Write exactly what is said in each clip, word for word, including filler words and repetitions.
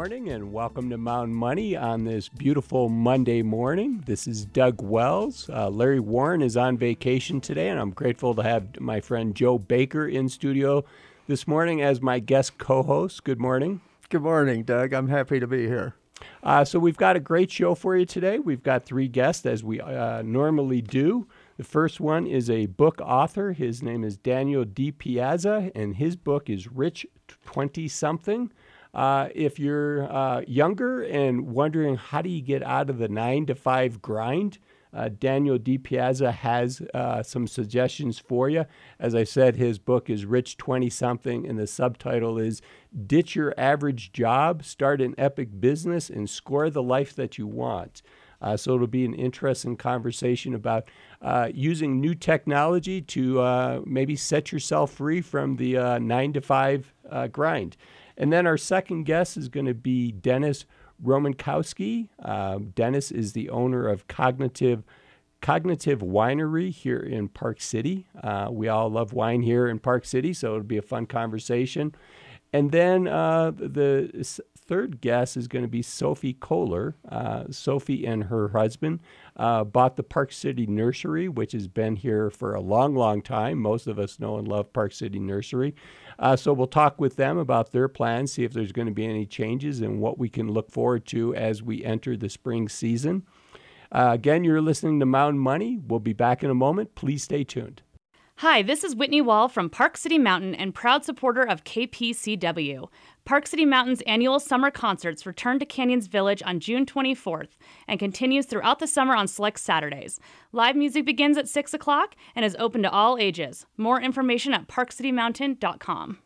morning and welcome to Mountain Money on this beautiful Monday morning. This is Doug Wells. Uh, Larry Warren is on vacation today, and I'm grateful to have my friend Joe Baker in studio this morning as my guest co-host. Good morning. Good morning, Doug. I'm happy to be here. Uh, so we've got a great show for you today. We've got three guests, as we uh, normally do. The first one is a book author. His name is Daniel DiPiazza, and his book is Rich twenty-something. Uh, if you're uh, younger and wondering how do you get out of the nine to five grind, uh, Daniel DiPiazza has uh, some suggestions for you. As I said, his book is Rich twenty-something, and the subtitle is Ditch Your Average Job, Start an Epic Business, and Score the Life That You Want. Uh, so it'll be an interesting conversation about uh, using new technology to uh, maybe set yourself free from the uh, nine to five uh, grind. And then our second guest is going to be Dennis Romankowski. Uh, Dennis is the owner of Cognitive Cognitive Winery here in Park City. Uh, we all love wine here in Park City, so it'll be a fun conversation. And then uh, the third guest is going to be Sophie Kohler. Uh, Sophie and her husband uh, bought the Park City Nursery, which has been here for a long, long time. Most of us know and love Park City Nursery. Uh, so we'll talk with them about their plans, see if there's going to be any changes and what we can look forward to as we enter the spring season. Uh, again, you're listening to Mountain Money. We'll be back in a moment. Please stay tuned. Hi, this is Whitney Wall from Park City Mountain and proud supporter of K P C W. Park City Mountain's annual summer concerts return to Canyons Village on June twenty-fourth and continues throughout the summer on select Saturdays. Live music begins at six o'clock and is open to all ages. More information at park city mountain dot com.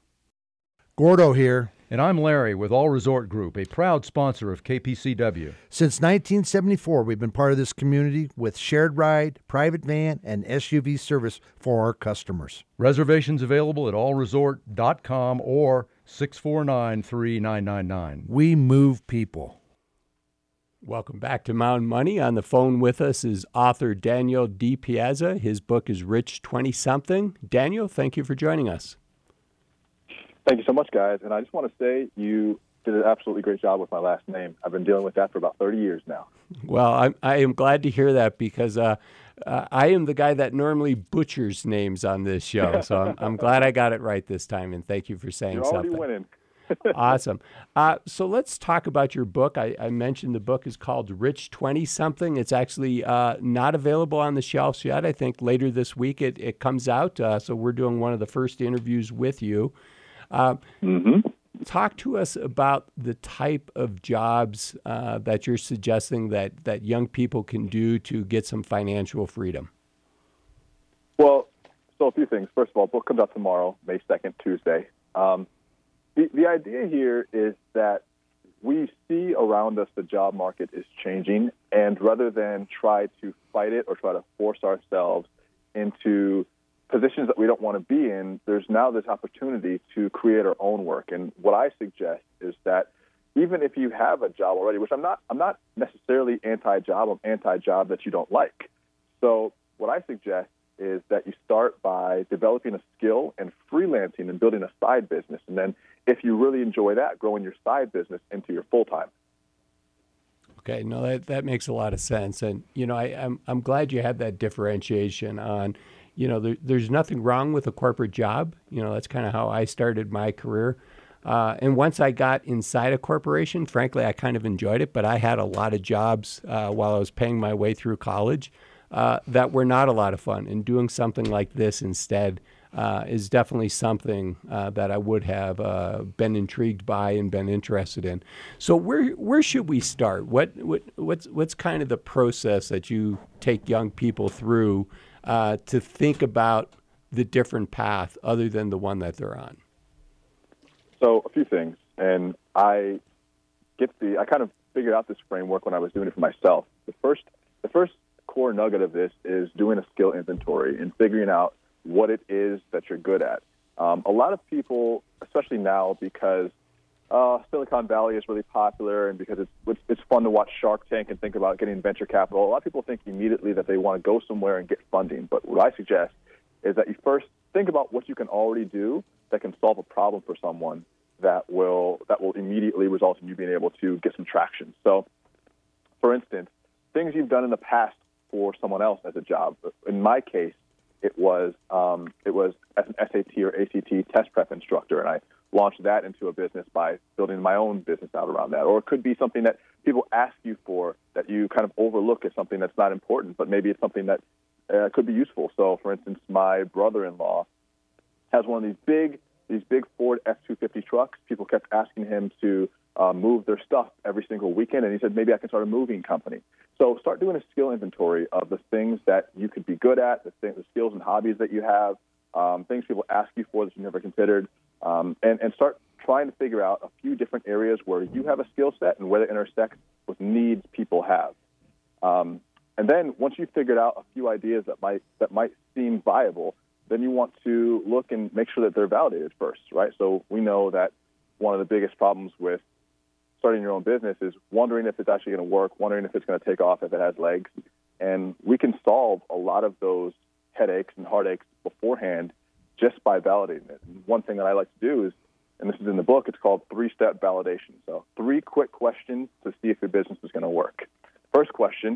Gordo here. And I'm Larry with All Resort Group, a proud sponsor of K P C W. Since nineteen seventy-four, we've been part of this community with shared ride, private van, and S U V service for our customers. Reservations available at all resort dot com or six four nine, three nine nine nine. We move people. Welcome back to Mountain Money. On the phone with us is author Daniel DiPiazza. His book is Rich twenty-something. Daniel, thank you for joining us. Thank you so much, guys. And I just want to say you did an absolutely great job with my last name. I've been dealing with that for about thirty years now. Well, I'm, I am glad to hear that because uh, uh, I am the guy that normally butchers names on this show. So I'm, I'm glad I got it right this time, and thank you for saying You're already something. winning. Awesome. Uh, so let's talk about your book. I, I mentioned the book is called Rich twenty-something. It's actually uh, not available on the shelves yet. I think later this week it, it comes out. Uh, so we're doing one of the first interviews with you. Uh, mm-hmm. Talk to us about the type of jobs uh, that you're suggesting that, that young people can do to get some financial freedom. Well, so a few things. First of all, the book comes out tomorrow, May second, Tuesday. Um, the, the idea here is that we see around us the job market is changing, and rather than try to fight it or try to force ourselves into positions that we don't want to be in, there's now this opportunity to create our own work. And what I suggest is that even if you have a job already, which I'm not, I'm not necessarily anti-job, I'm anti-job that you don't like. So what I suggest is that you start by developing a skill and freelancing and building a side business. And then if you really enjoy that, growing your side business into your full-time. Okay, no, that, that makes a lot of sense. And, you know, I, I'm, I'm glad you had that differentiation on, you know, there, there's nothing wrong with a corporate job. You know, that's kind of how I started my career. Uh, and once I got inside a corporation, frankly, I kind of enjoyed it. But I had a lot of jobs uh, while I was paying my way through college uh, that were not a lot of fun. And doing something like this instead uh, is definitely something uh, that I would have uh, been intrigued by and been interested in. So where where should we start? What what what's what's kind of the process that you take young people through Uh, to think about the different path other than the one that they're on? So a few things, and I get the I kind of figured out this framework when I was doing it for myself. The first the first core nugget of this is doing a skill inventory and figuring out what it is that you're good at. Um, a lot of people, especially now, because uh, Silicon Valley is really popular and because it's, it's it's fun to watch Shark Tank and think about getting venture capital, a lot of people think immediately that they want to go somewhere and get funding. But what I suggest is that you first think about what you can already do that can solve a problem for someone. that will that will immediately result in you being able to get some traction. So, for instance, things you've done in the past for someone else as a job. In my case, it was um, it was as an S A T or A C T test prep instructor, and I launched that into a business by building my own business out around that. Or it could be something that people ask you for that you kind of overlook as something that's not important, but maybe it's something that uh, could be useful. So, for instance, my brother-in-law has one of these big these big Ford F two fifty trucks. People kept asking him to uh, move their stuff every single weekend, and he said, maybe I can start a moving company. So start doing a skill inventory of the things that you could be good at, the, things, the skills and hobbies that you have, um, things people ask you for that you never considered, um, and, and start trying to figure out a few different areas where you have a skill set and where it intersects with needs people have. Um, and then once you've figured out a few ideas that might that might seem viable, then you want to look and make sure that they're validated first, right? So we know that one of the biggest problems with starting your own business is wondering if it's actually going to work, wondering if it's going to take off, if it has legs. And we can solve a lot of those headaches and heartaches beforehand just by validating it. And one thing that I like to do is, and this is in the book, it's called three-step validation. So three quick questions to see if your business is going to work. First question,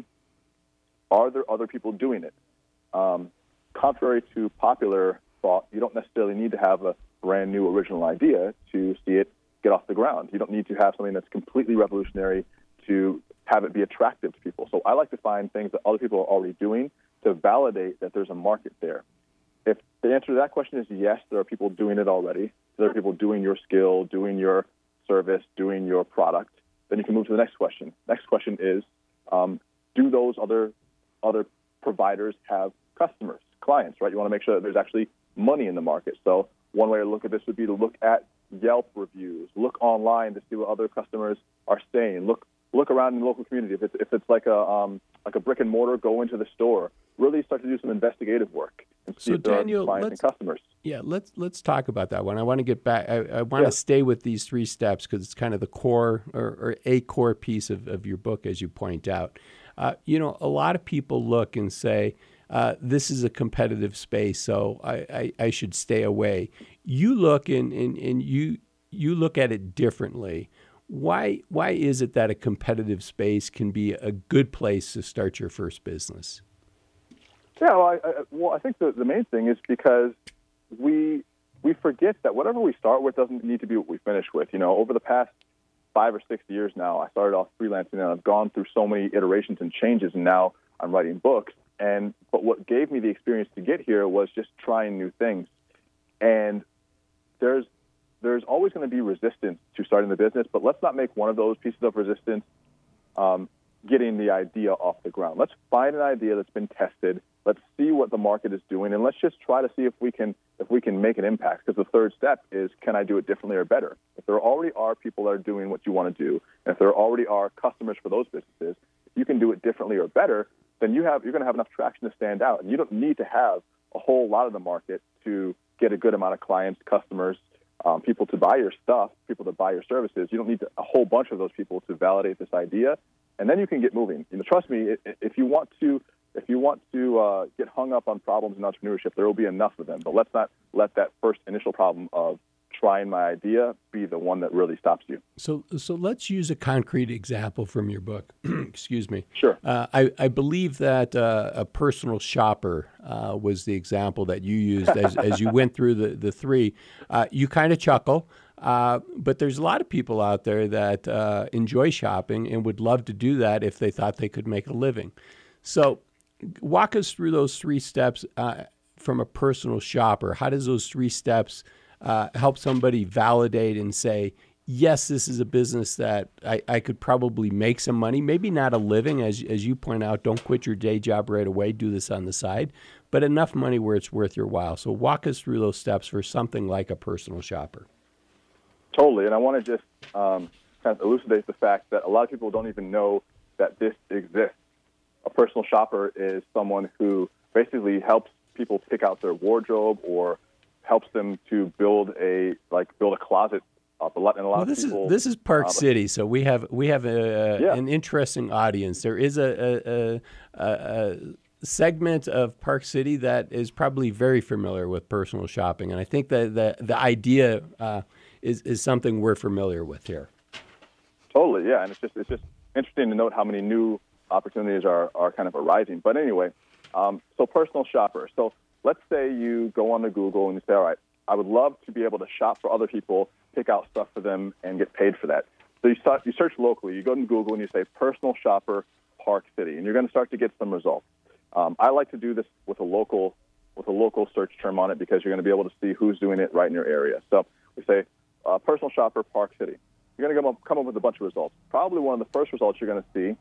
are there other people doing it? Um, contrary to popular thought, you don't necessarily need to have a brand new original idea to see it get off the ground. You don't need to have something that's completely revolutionary to have it be attractive to people. So I like to find things that other people are already doing to validate that there's a market there. If the answer to that question is yes, there are people doing it already, there are people doing your skill, doing your service, doing your product, then you can move to the next question. Next question is, um, do those other other providers have customers, clients, right? You want to make sure that there's actually money in the market. So one way to look at this would be to look at Yelp reviews, look online to see what other customers are saying, look look around in the local community. If it's if it's like a um, like a brick and mortar, go into the store. Really start to do some investigative work and see So if there Daniel, are clients let's, and customers. Yeah, let's let's talk about that one. I want to get back. I, I want Yeah. to stay with these three steps because it's kind of the core or, or a core piece of, of your book, as you point out. Uh, you know, a lot of people look and say, uh, this is a competitive space, so I, I, I should stay away. You look and, and, and you you look at it differently. Why why is it that a competitive space can be a good place to start your first business? Yeah, well, I, I, well, I think the, the main thing is because we we forget that whatever we start with doesn't need to be what we finish with. You know, over the past five or six years now, I started off freelancing, and I've gone through so many iterations and changes, and now I'm writing books. And but what gave me the experience to get here was just trying new things. And there's there's always going to be resistance to starting the business, but let's not make one of those pieces of resistance um, getting the idea off the ground. Let's find an idea that's been tested. Let's see what the market is doing, and let's just try to see if we can if we can make an impact. Because the third step is, can I do it differently or better? If there already are people that are doing what you want to do, and if there already are customers for those businesses, if you can do it differently or better, then you have you're going to have enough traction to stand out. And you don't need to have a whole lot of the market to get a good amount of clients, customers, um, people to buy your stuff, people to buy your services. You don't need to, a whole bunch of those people to validate this idea, and then you can get moving. You know, trust me, if you want to. If you want to uh, get hung up on problems in entrepreneurship, there will be enough of them. But let's not let that first initial problem of trying my idea be the one that really stops you. So, so let's use a concrete example from your book. Excuse me. Sure. Uh, I, I believe that uh, a personal shopper uh, was the example that you used as, as you went through the, the three. Uh, you kind of chuckle, uh, but there's a lot of people out there that uh, enjoy shopping and would love to do that if they thought they could make a living. So walk us through those three steps uh, from a personal shopper. How does those three steps uh, help somebody validate and say, yes, this is a business that I, I could probably make some money, maybe not a living, as as you point out, don't quit your day job right away, do this on the side, but enough money where it's worth your while. So walk us through those steps for something like a personal shopper. Totally, and I want to just um, kind of elucidate the fact that a lot of people don't even know that this exists. A personal shopper is someone who basically helps people pick out their wardrobe or helps them to build a like build a closet up. A lot and a lot well, this of people. Is, this is Park uh, City, so we have we have a, Yeah. an interesting audience. There is a, a, a, a segment of Park City that is probably very familiar with personal shopping, and I think that the the idea uh, is, is something we're familiar with here. Totally, yeah, and it's just it's just interesting to note how many new opportunities are, are kind of arising. But anyway, um, so personal shopper. So let's say you go onto Google and you say, all right, I would love to be able to shop for other people, pick out stuff for them, and get paid for that. So you start, you search locally. You go to Google and you say personal shopper Park City, and you're going to start to get some results. Um, I like to do this with a local with a local search term on it because you're going to be able to see who's doing it right in your area. So we say uh, personal shopper Park City. You're going to come up, come up with a bunch of results. Probably one of the first results you're going to see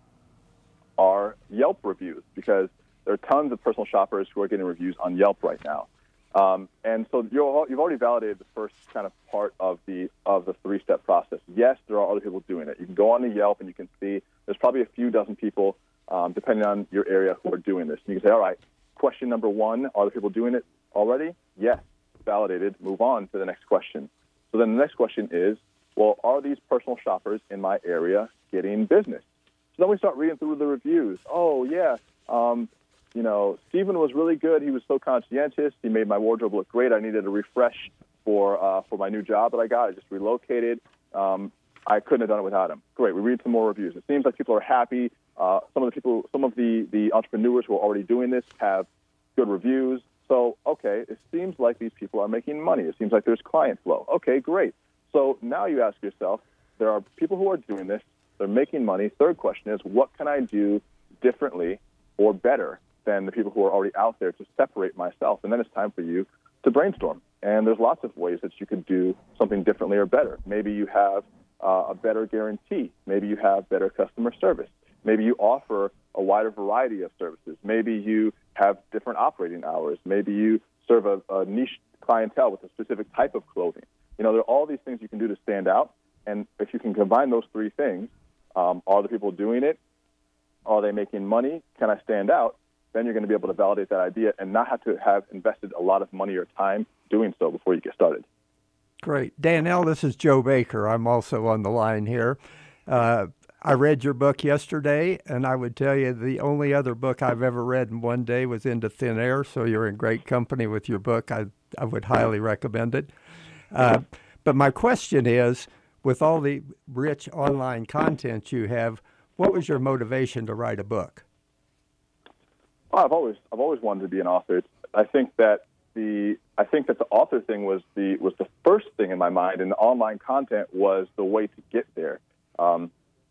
are Yelp reviews, because there are tons of personal shoppers who are getting reviews on Yelp right now. Um, and so you're, you've already validated the first kind of part of the of the three-step process. Yes, there are other people doing it. You can go on to Yelp and you can see there's probably a few dozen people, um, depending on your area, who are doing this. And you can say, all right, question number one, are the people doing it already? Yes, validated. Move on to the next question. So then the next question is, well, are these personal shoppers in my area getting business? So then we start reading through the reviews. Oh, yeah, um, you know, Stephen was really good. He was so conscientious. He made my wardrobe look great. I needed a refresh for uh, for my new job that I got. I just relocated. Um, I couldn't have done it without him. Great. We read some more reviews. It seems like people are happy. Uh, some of the people, some of the, the entrepreneurs who are already doing this have good reviews. So, okay, it seems like these people are making money. It seems like there's client flow. Okay, great. So now you ask yourself, there are people who are doing this. They're making money. Third question is, what can I do differently or better than the people who are already out there to separate myself? And then it's time for you to brainstorm. And there's lots of ways that you could do something differently or better. Maybe you have uh, a better guarantee. Maybe you have better customer service. Maybe you offer a wider variety of services. Maybe you have different operating hours. Maybe you serve a, a niche clientele with a specific type of clothing. You know, there are all these things you can do to stand out. And if you can combine those three things, um, are the people doing it? Are they making money? Can I stand out? Then you're going to be able to validate that idea and not have to have invested a lot of money or time doing so before you get started. Great. Danelle, this is Joe Baker. I'm also on the line here. Uh, I read your book yesterday, and I would tell you the only other book I've ever read in one day was Into Thin Air, so you're in great company with your book. I, I would highly recommend it. Uh, but my question is, with all the rich online content you have, what was your motivation to write a book? Well, I've always I've always wanted to be an author. It's, I think that the I think that the author thing was the was the first thing in my mind, and the online content was the way to get there. Um,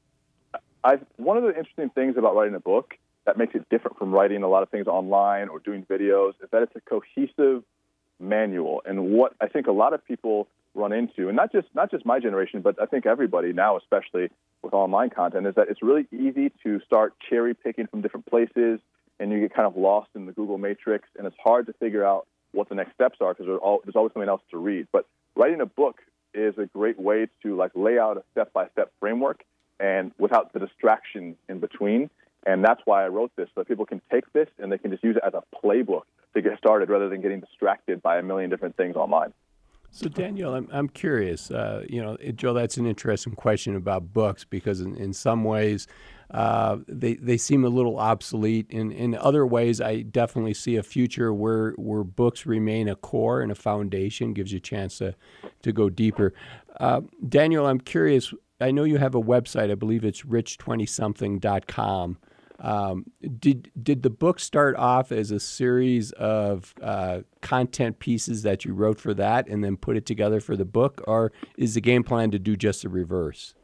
I one of the interesting things about writing a book that makes it different from writing a lot of things online or doing videos is that it's a cohesive manual. And what I think a lot of people run into, and not just not just my generation, but I think everybody now, especially with online content, is that it's really easy to start cherry picking from different places, and you get kind of lost in the Google matrix, and it's hard to figure out what the next steps are because there's, there's always something else to read. But writing a book is a great way to like lay out a step-by-step framework and without the distractions in between. And that's why I wrote this, so that people can take this and they can just use it as a playbook to get started rather than getting distracted by a million different things online. So, Danielle, I'm, I'm curious, uh, you know, Joe, that's an interesting question about books because in, in some ways uh, they, they seem a little obsolete. In, in other ways, I definitely see a future where, where books remain a core and a foundation, gives you a chance to, to go deeper. Uh, Danielle, I'm curious, I know you have a website, I believe it's rich twenty something dot com. Um, did did the book start off as a series of uh, content pieces that you wrote for that and then put it together for the book, or is the game plan to do just the reverse?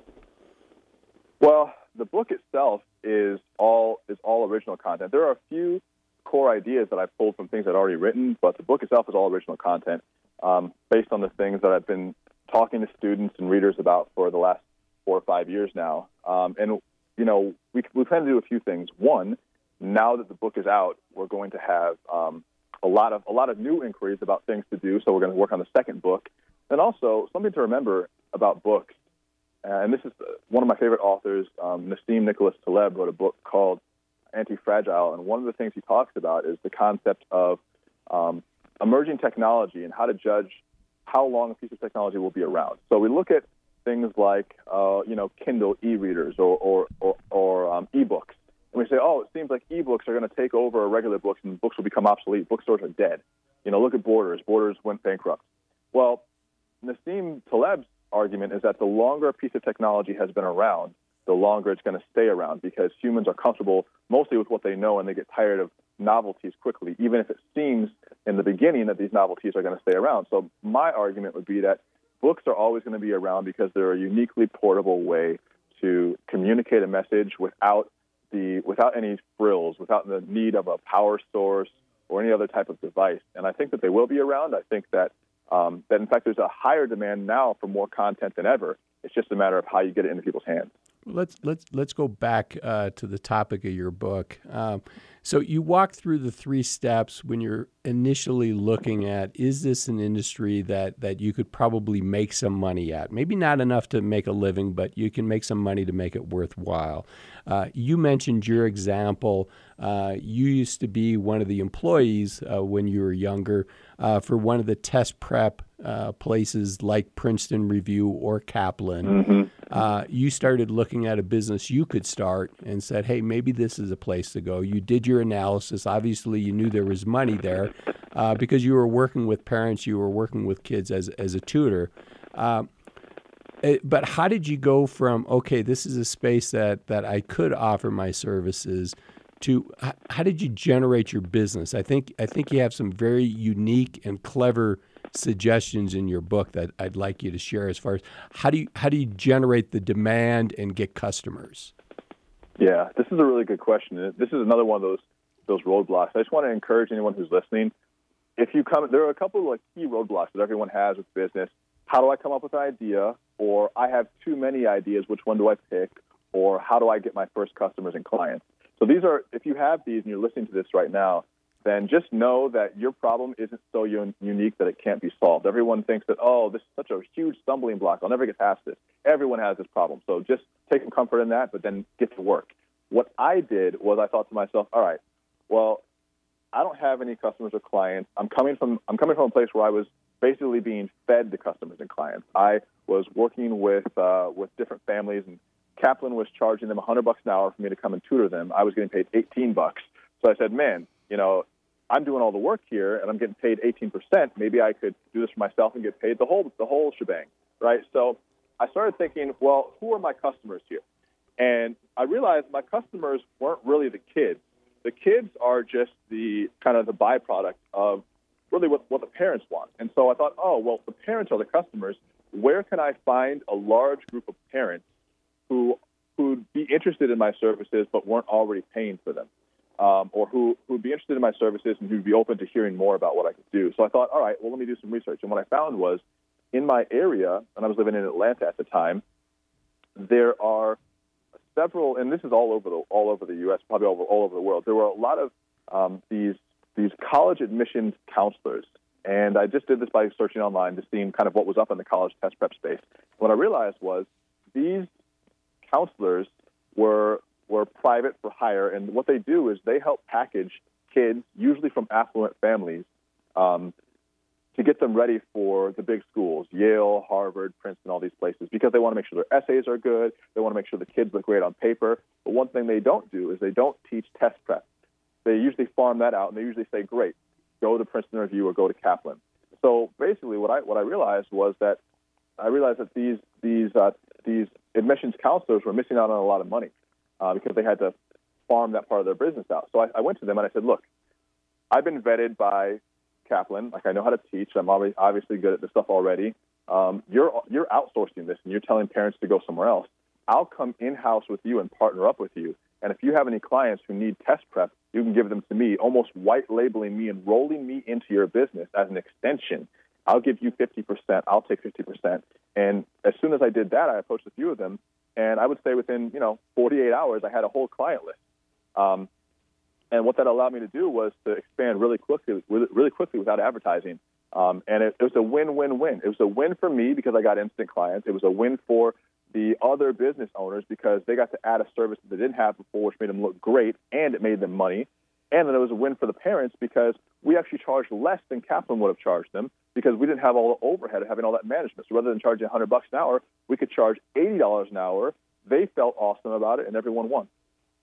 Well, the book itself is all is all original content. There are a few core ideas that I've pulled from things I'd already written, but the book itself is all original content um, based on the things that I've been talking to students and readers about for the last four or five years now. Um, and you know, we we plan to do a few things. One, now that the book is out, we're going to have um, a lot of a lot of new inquiries about things to do. So we're going to work on the second book. And also something to remember about books, uh, and this is one of my favorite authors, um, Nassim Nicholas Taleb, wrote a book called Anti-Fragile, and one of the things he talks about is the concept of um, emerging technology and how to judge how long a piece of technology will be around. So we look at things like, uh, you know, Kindle e-readers or or, or, or um, e-books. And we say, oh, it seems like e-books are going to take over regular books and books will become obsolete. Bookstores are dead. You know, look at Borders. Borders went bankrupt. Well, Nassim Taleb's argument is that the longer a piece of technology has been around, the longer it's going to stay around, because humans are comfortable mostly with what they know, and they get tired of novelties quickly, even if it seems in the beginning that these novelties are going to stay around. So my argument would be that books are always going to be around because they're a uniquely portable way to communicate a message without the without any frills, without the need of a power source or any other type of device. And I think that they will be around. I think that um, that in fact there's a higher demand now for more content than ever. It's just a matter of how you get it into people's hands. Let's let's let's go back uh, to the topic of your book. Um, so you walk through the three steps when you're initially looking at, is this an industry that, that you could probably make some money at? Maybe not enough to make a living, but you can make some money to make it worthwhile. Uh, you mentioned your example. Uh, you used to be one of the employees uh, when you were younger uh, for one of the test prep uh, places like Princeton Review or Kaplan. Mm-hmm. Uh, you started looking at a business you could start and said, hey, maybe this is a place to go. You did your analysis. Obviously, you knew there was money there uh, because you were working with parents, you were working with kids as, as a tutor. Uh, it, but how did you go from, okay, this is a space that, that I could offer my services, to h- how did you generate your business? I think I think you have some very unique and clever suggestions in your book that I'd like you to share as far as how do you how do you generate the demand and get customers? Yeah, this is a really good question. This is another one of those those roadblocks. I just want to encourage anyone who's listening. If you come, there are a couple of like key roadblocks that everyone has with business. How do I come up with an idea? Or I have too many ideas. Which one do I pick? Or how do I get my first customers and clients? So these are, if you have these and you're listening to this right now, then just know that your problem isn't so un- unique that it can't be solved. Everyone thinks that, oh, this is such a huge stumbling block. I'll never get past this. Everyone has this problem. So just take some comfort in that, but then get to work. What I did was I thought to myself, all right, well, I don't have any customers or clients. I'm coming from I'm coming from a place where I was basically being fed to customers and clients. I was working with uh, with different families, and Kaplan was charging them one hundred bucks an hour for me to come and tutor them. I was getting paid eighteen bucks. So I said, man, you know, I'm doing all the work here and I'm getting paid eighteen percent. Maybe I could do this for myself and get paid the whole the whole shebang, right? So I started thinking, well, who are my customers here? And I realized my customers weren't really the kids. The kids are just the kind of the byproduct of really what, what the parents want. And so I thought, oh, well, the parents are the customers. Where can I find a large group of parents who who'd be interested in my services but weren't already paying for them, um, or who who'd be interested in my services and who'd be open to hearing more about what I could do? So I thought, all right, well, let me do some research. And what I found was in my area, and I was living in Atlanta at the time, there are several, and this is all over the all over the U S, probably all over, all over the world. There were a lot of um, these these college admissions counselors, and I just did this by searching online to see kind of what was up in the college test prep space. What I realized was these counselors were were private for hire, and what they do is they help package kids, usually from affluent families, um, to get them ready for the big schools, Yale, Harvard, Princeton, all these places, because they want to make sure their essays are good. They want to make sure the kids look great on paper. But one thing they don't do is they don't teach test prep. They usually farm that out, and they usually say, great, go to Princeton Review or go to Kaplan. So basically what I what I realized was that I realized that these these uh, these admissions counselors were missing out on a lot of money uh, because they had to farm that part of their business out. So I, I went to them and I said, look, I've been vetted by Kaplan. Like, I know how to teach. I'm obviously good at this stuff already. Um, you're you're outsourcing this, and you're telling parents to go somewhere else. I'll come in-house with you and partner up with you. And if you have any clients who need test prep, you can give them to me, almost white labeling me and rolling me into your business as an extension. I'll give you fifty percent. I'll take fifty percent. And as soon as I did that, I approached a few of them, and I would say within, you know, forty-eight hours, I had a whole client list. Um, and what that allowed me to do was to expand really quickly, really quickly without advertising. Um, and it, it was a win-win-win. It was a win for me because I got instant clients. It was a win for the other business owners because they got to add a service that they didn't have before, which made them look great, and it made them money. And then it was a win for the parents because we actually charged less than Kaplan would have charged them because we didn't have all the overhead of having all that management. So rather than charging one hundred bucks an hour, we could charge eighty dollars an hour. They felt awesome about it, and everyone won.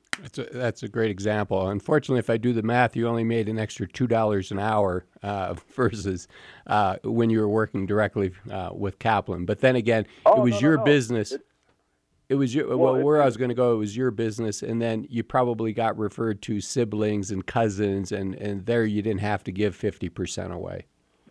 That's a, that's a great example. Unfortunately, if I do the math, you only made an extra two dollars an hour uh, versus uh, when you were working directly uh, with Kaplan. But then again, Oh, it was no, no, your no. business. It- It was your, well, Well, it- where I it- was going to go, it was your business, and then you probably got referred to siblings and cousins, and, and there you didn't have to give fifty percent away.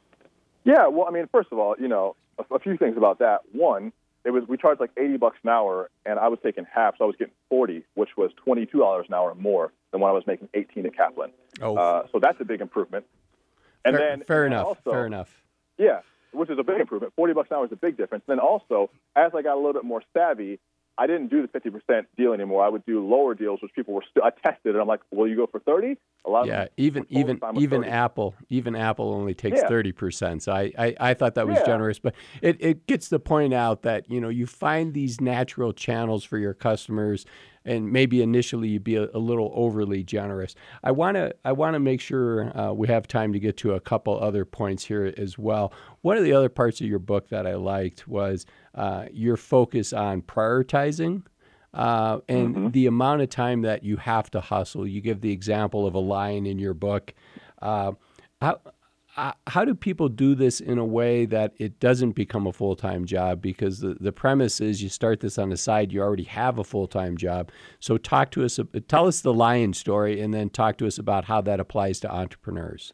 Yeah, well, I mean, first of all, you know, a, a few things about that. One, it was we charged like eighty bucks an hour, and I was taking half, so I was getting forty, which was twenty-two dollars an hour more than when I was making eighteen at Kaplan. Oh. Uh, so that's a big improvement. And fair, then fair and enough. Also, fair enough. Yeah, which is a big improvement. forty bucks an hour is a big difference. Then also, as I got a little bit more savvy, I didn't do the fifty percent deal anymore. I would do lower deals, which people were still. I tested it. I'm like, will you go for thirty? A lot Yeah, of them even were totally even fine with even thirty. Apple even Apple only takes Yeah. thirty percent. So I, I, I thought that was Yeah. generous, but it, it gets to point out that you know you find these natural channels for your customers, and maybe initially you'd be a, a little overly generous. I want to I want to make sure uh, we have time to get to a couple other points here as well. One of the other parts of your book that I liked was uh, your focus on prioritizing. Uh, and Mm-hmm. the amount of time that you have to hustle. You give the example of a lion in your book. Uh, how, uh, how do people do this in a way that it doesn't become a full-time job? Because the, the premise is you start this on the side, you already have a full-time job. So talk to us, tell us the lion story, and then talk to us about how that applies to entrepreneurs.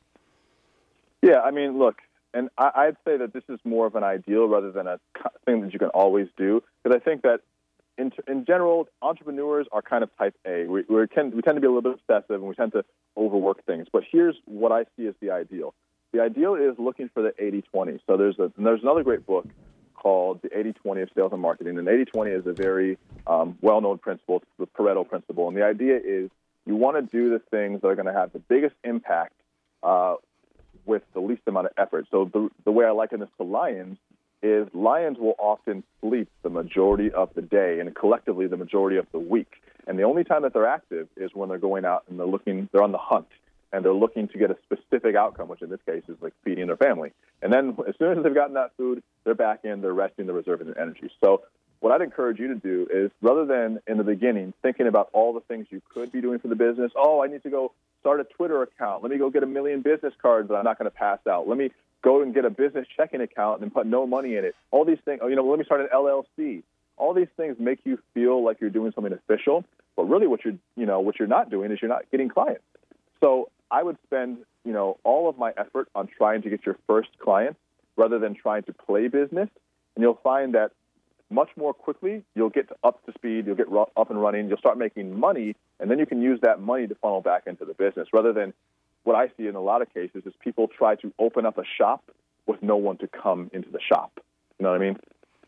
Yeah, I mean, look, and I, I'd say that this is more of an ideal rather than a co- thing that you can always do, because I think that in, in general, entrepreneurs are kind of type A. We, we, tend, we tend to be a little bit obsessive, and we tend to overwork things. But here's what I see as the ideal. The ideal is looking for the eighty twenty. So there's, a, there's another great book called The eighty twenty of Sales and Marketing. And eighty twenty is a very um, well-known principle, it's the Pareto principle. And the idea is you want to do the things that are going to have the biggest impact uh, with the least amount of effort. So the, the way I liken this to lions is lions will often sleep the majority of the day and collectively the majority of the week. And the only time that they're active is when they're going out and they're looking, they're on the hunt, and they're looking to get a specific outcome, which in this case is like feeding their family. And then as soon as they've gotten that food, they're back in, they're resting, they're reserving their energy. So what I'd encourage you to do is, rather than in the beginning thinking about all the things you could be doing for the business, oh, I need to go start a Twitter account. Let me go get a million business cards that I'm not going to pass out. Let me go and get a business checking account and put no money in it. All these things, oh, you know, let me start an L L C. All these things make you feel like you're doing something official, but really what you're, you know, what you're not doing is you're not getting clients. So I would spend, you know, all of my effort on trying to get your first clients rather than trying to play business, and you'll find that much more quickly you'll get to up to speed, you'll get ru- up and running, you'll start making money, and then you can use that money to funnel back into the business rather than what I see in a lot of cases is people try to open up a shop with no one to come into the shop. You know what I mean?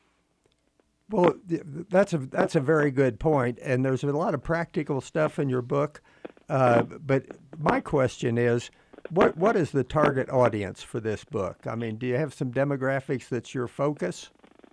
Well, th- that's a that's a very good point, and there's a lot of practical stuff in your book. Uh, but my question is, what what is the target audience for this book? I mean, do you have some demographics that's your focus?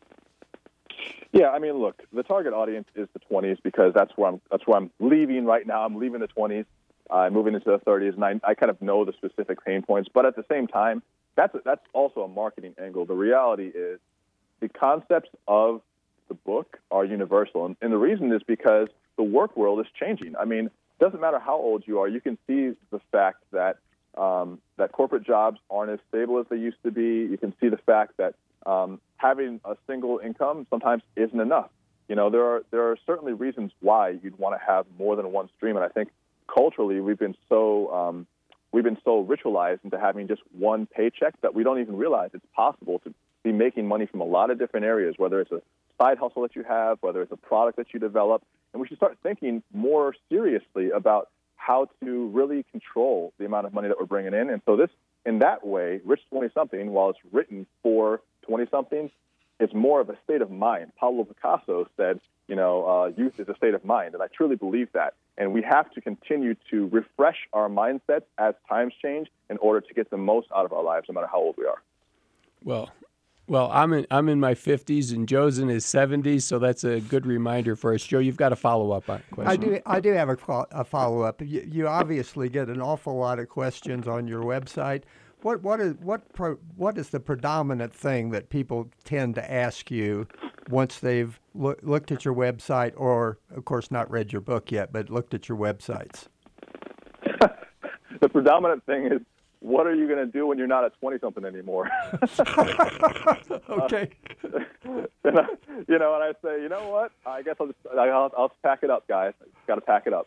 Yeah, I mean, look, the target audience is the twenties because that's where I'm that's where I'm leaving right now. I'm leaving the twenties, uh, moving into the thirties, and I, I kind of know the specific pain points. But at the same time, that's a, that's also a marketing angle. The reality is the concepts of the book are universal, and, and the reason is because the work world is changing. I mean, it doesn't matter how old you are. You can see the fact that um, that corporate jobs aren't as stable as they used to be. You can see the fact that um, having a single income sometimes isn't enough. You know, there are there are certainly reasons why you'd want to have more than one stream, and I think culturally we've been so um, we've been so ritualized into having just one paycheck that we don't even realize it's possible to be making money from a lot of different areas, whether it's a side hustle that you have, whether it's a product that you develop. And we should start thinking more seriously about how to really control the amount of money that we're bringing in. And so this, in that way, Rich twenty-something, while it's written for twenty-somethings, it's more of a state of mind. Pablo Picasso said, you know, uh, youth is a state of mind. And I truly believe that. And we have to continue to refresh our mindsets as times change in order to get the most out of our lives, no matter how old we are. Well, well, I'm in I'm in my fifties and Joe's in his seventies, so that's a good reminder for us. Joe, you've got a follow up question. I do. I do have a, a follow up. You, you obviously get an awful lot of questions on your website. what what is what pro, what is the predominant thing that people tend to ask you once they've loo- looked at your website, or of course not read your book yet, but looked at your websites? The predominant thing is, what are you going to do when you're not a twenty-something anymore? Okay. and I, you know, and I say, you know what? I guess I'll just I'll, I'll just pack it up, guys. Got to pack it up.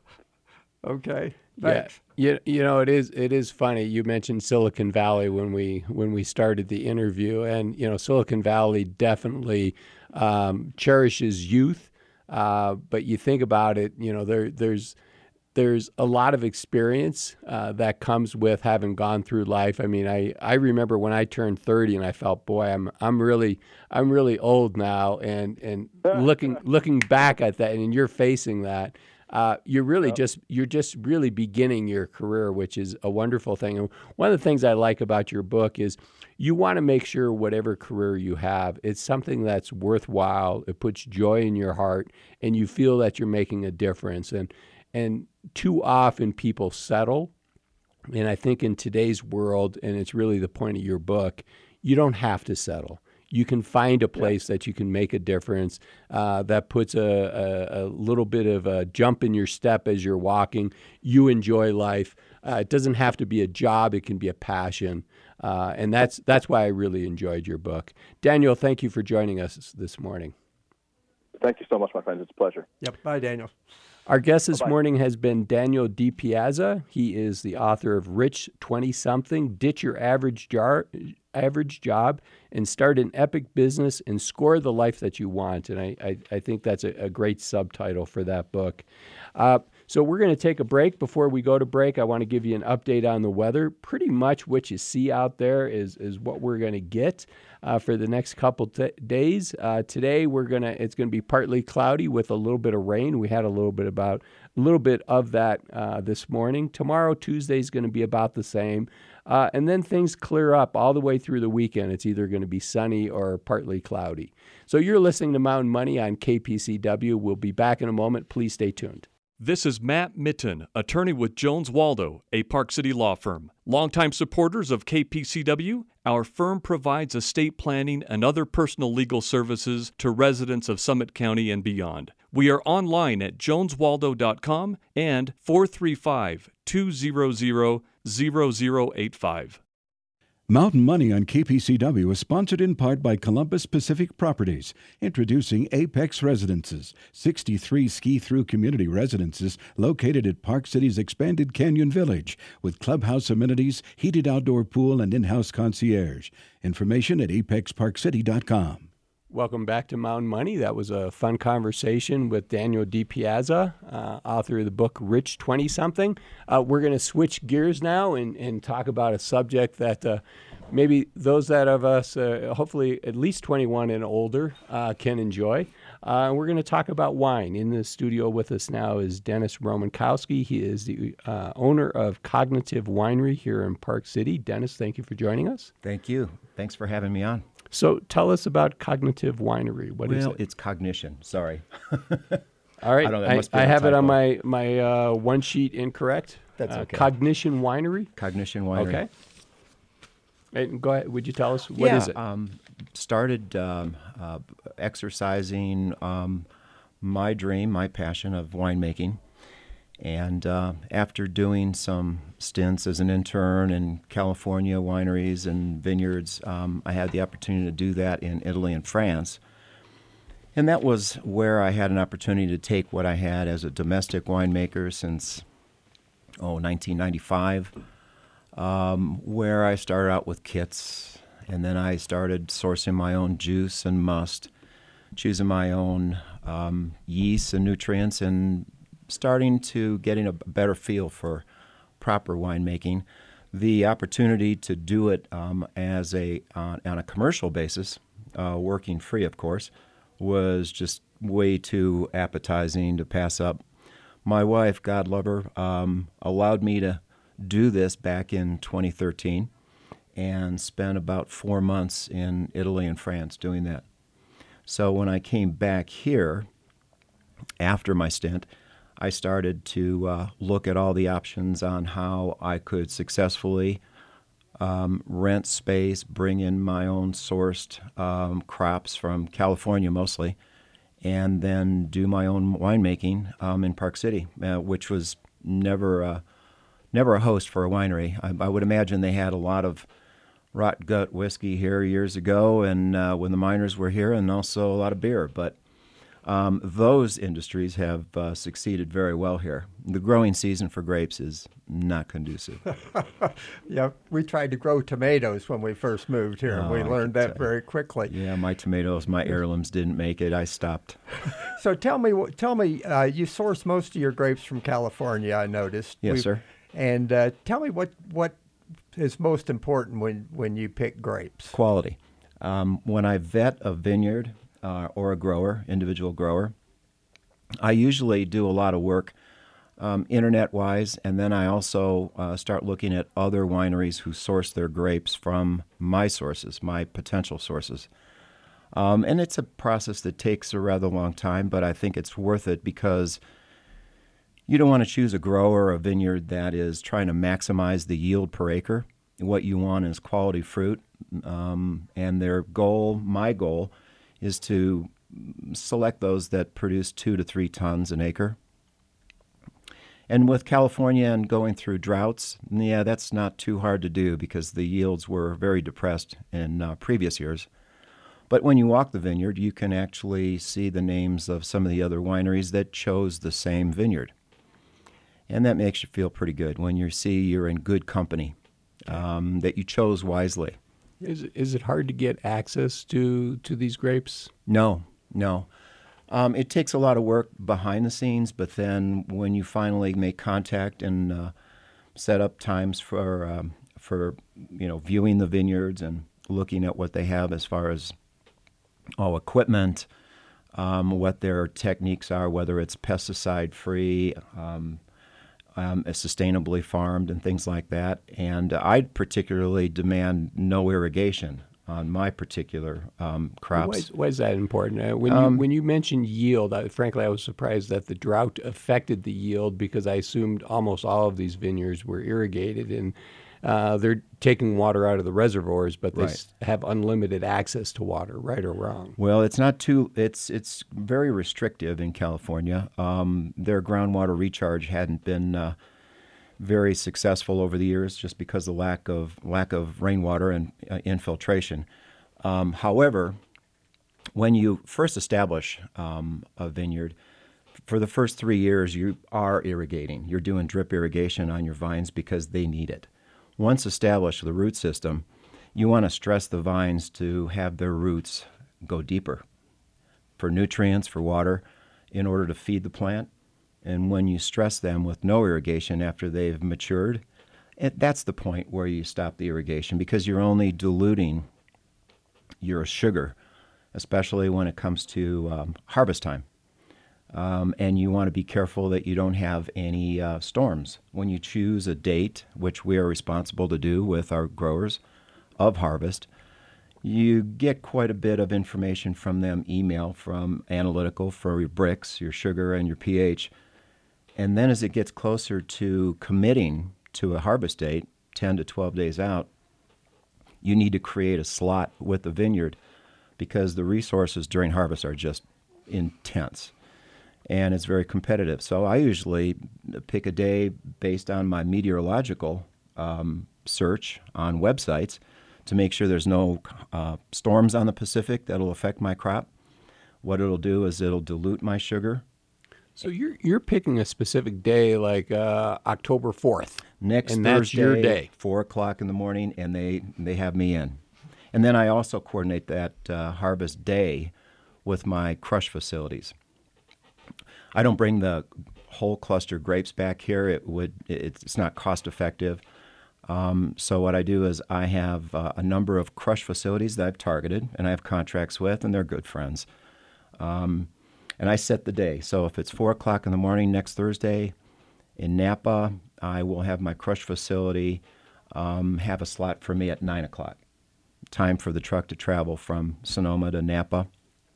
Okay. Yeah, Thanks. you, you know it is it is funny. You mentioned Silicon Valley when we when we started the interview, and you know Silicon Valley definitely um, cherishes youth. Uh, but you think about it, you know there there's there's a lot of experience uh, that comes with having gone through life. I mean, I, I remember when I turned thirty and I felt, boy, I'm I'm really I'm really old now, and and looking looking back at that, and you're facing that. Uh, you're really yep. just you're just really beginning your career, which is a wonderful thing. And one of the things I like about your book is you want to make sure whatever career you have, it's something that's worthwhile. It puts joy in your heart, and you feel that you're making a difference. And and too often people settle. And I think in today's world, and it's really the point of your book, you don't have to settle. You can find a place that you can make a difference, uh, that puts a, a, a little bit of a jump in your step as you're walking. You enjoy life. Uh, it doesn't have to be a job. It can be a passion. Uh, and that's that's why I really enjoyed your book. Daniel, thank you for joining us this morning. Thank you so much, my friends. It's a pleasure. Yep. Bye, Daniel. Our guest this Bye-bye. morning has been Daniel DiPiazza. He is the author of Rich twenty-something, Ditch Your Average, jar, average Job and Start an Epic Business and Score the Life That You Want. And I, I, I think that's a, a great subtitle for that book. Uh, so we're going to take a break. Before we go to break, I want to give you an update on the weather. Pretty much what you see out there is, is what we're going to get uh, for the next couple t- days. Uh, today we're gonna it's going to be partly cloudy with a little bit of rain. We had a little bit about a little bit of that uh, this morning. Tomorrow, Tuesday, is going to be about the same. Uh, and then things clear up all the way through the weekend. It's either going to be sunny or partly cloudy. So you're listening to Mountain Money on K P C W. We'll be back in a moment. Please stay tuned. This is Matt Mitten, attorney with Jones Waldo, a Park City law firm. Longtime supporters of K P C W, our firm provides estate planning and other personal legal services to residents of Summit County and beyond. We are online at jones waldo dot com and four three five, two hundred, zero zero eight five. Mountain Money on K P C W is sponsored in part by Columbus Pacific Properties, introducing Apex Residences, sixty-three ski-through community residences located at Park City's expanded Canyon Village, with clubhouse amenities, heated outdoor pool, and in-house concierge. Information at apex park city dot com. Welcome back to Mountain Money. That was a fun conversation with Daniel DiPiazza, uh, author of the book Rich twenty-something. Uh, we're going to switch gears now and, and talk about a subject that uh, maybe those that of us, uh, hopefully at least twenty-one and older, uh, can enjoy. Uh, we're going to talk about wine. In the studio with us now is Dennis Romankowski. He is the uh, owner of Cognitive Winery here in Park City. Dennis, thank you for joining us. Thank you. Thanks for having me on. So tell us about Cognitive Winery. What well, is it? It's cognition. Sorry. All right. I, don't know, I, must be I on have it typo. on my, my uh, one sheet incorrect. That's uh, okay. Cognition Winery? Cognition Winery. Okay. And go ahead. Would you tell us what yeah, is it? Um, started um, uh, exercising um, my dream, my passion of winemaking. And uh, after doing some stints as an intern in California wineries and vineyards, um, I had the opportunity to do that in Italy and France. And that was where I had an opportunity to take what I had as a domestic winemaker since, oh, nineteen ninety-five, um, where I started out with kits, and then I started sourcing my own juice and must, choosing my own um, yeasts and nutrients, and starting to getting a better feel for proper winemaking. The opportunity to do it um, as a on, on a commercial basis, uh, working free, of course, was just way too appetizing to pass up. My wife, God love her, um, allowed me to do this back in twenty thirteen and spent about four months in Italy and France doing that. So when I came back here after my stint, I started to uh, look at all the options on how I could successfully um, rent space, bring in my own sourced um, crops from California mostly, and then do my own winemaking um, in Park City, uh, which was never uh, never a host for a winery. I, I would imagine they had a lot of rot gut whiskey here years ago, and uh, when the miners were here, and also a lot of beer. But um, those industries have uh, succeeded very well here. The growing season for grapes is not conducive. Yeah, we tried to grow tomatoes when we first moved here, and Oh, we I learned can that tell. very quickly. Yeah, my tomatoes, my heirlooms didn't make it. I stopped. So tell me, wh- tell me, uh, you source most of your grapes from California, I noticed. Yes, We've- sir. And uh, tell me what what is most important when, when you pick grapes. Quality. Um, when I vet a vineyard uh, or a grower, individual grower, I usually do a lot of work um, internet-wise, and then I also uh, start looking at other wineries who source their grapes from my sources, my potential sources. Um, and it's a process that takes a rather long time, but I think it's worth it because you don't want to choose a grower or a vineyard that is trying to maximize the yield per acre. What you want is quality fruit, um, and their goal, my goal, is to select those that produce two to three tons an acre. And with California and going through droughts, yeah, that's not too hard to do because the yields were very depressed in uh, previous years. But when you walk the vineyard, you can actually see the names of some of the other wineries that chose the same vineyard. And that makes you feel pretty good when you see you're in good company, um, that you chose wisely. Is is it hard to get access to to these grapes? No, no. Um, it takes a lot of work behind the scenes, but then when you finally make contact and uh, set up times for um, for you know viewing the vineyards and looking at what they have as far as oh equipment, um, what their techniques are, whether it's pesticide free, um, um, sustainably farmed, and things like that. And I particularly demand no irrigation on my particular um, crops. Why is, why is that important? Uh, when Um, you when you mentioned yield, I, frankly, I was surprised that the drought affected the yield because I assumed almost all of these vineyards were irrigated and uh, they're taking water out of the reservoirs, but they Right. s- have unlimited access to water, right or wrong. Well, it's not too. It's it's very restrictive in California. Um, their groundwater recharge hadn't been uh, very successful over the years, just because of the lack of lack of rainwater and uh, infiltration. Um, however, when you first establish um, a vineyard, for the first three years you are irrigating. You're doing drip irrigation on your vines because they need it. Once established the root system, you want to stress the vines to have their roots go deeper for nutrients, for water, in order to feed the plant. And when you stress them with no irrigation after they've matured, it, that's the point where you stop the irrigation because you're only diluting your sugar, especially when it comes to um, harvest time. Um, and you want to be careful that you don't have any uh, storms. When you choose a date, which we are responsible to do with our growers of harvest, you get quite a bit of information from them, email, from analytical for your bricks, your sugar, and your pH. And then as it gets closer to committing to a harvest date, ten to twelve days out, you need to create a slot with the vineyard because the resources during harvest are just intense. And it's very competitive. So I usually pick a day based on my meteorological um, search on websites to make sure there's no uh, storms on the Pacific that'll affect my crop. What it'll do is it'll dilute my sugar. So you're you're picking a specific day like uh, October fourth. Next and Thursday, that's your day. four o'clock in the morning, and they, they have me in. And then I also coordinate that uh, harvest day with my crush facilities. I don't bring the whole cluster grapes back here. It would it's not cost effective. Um, so what I do is I have uh, a number of crush facilities that I've targeted and I have contracts with, and they're good friends. Um, and I set the day. So if it's four o'clock in the morning next Thursday in Napa, I will have my crush facility um, have a slot for me at nine o'clock. Time for the truck to travel from Sonoma to Napa.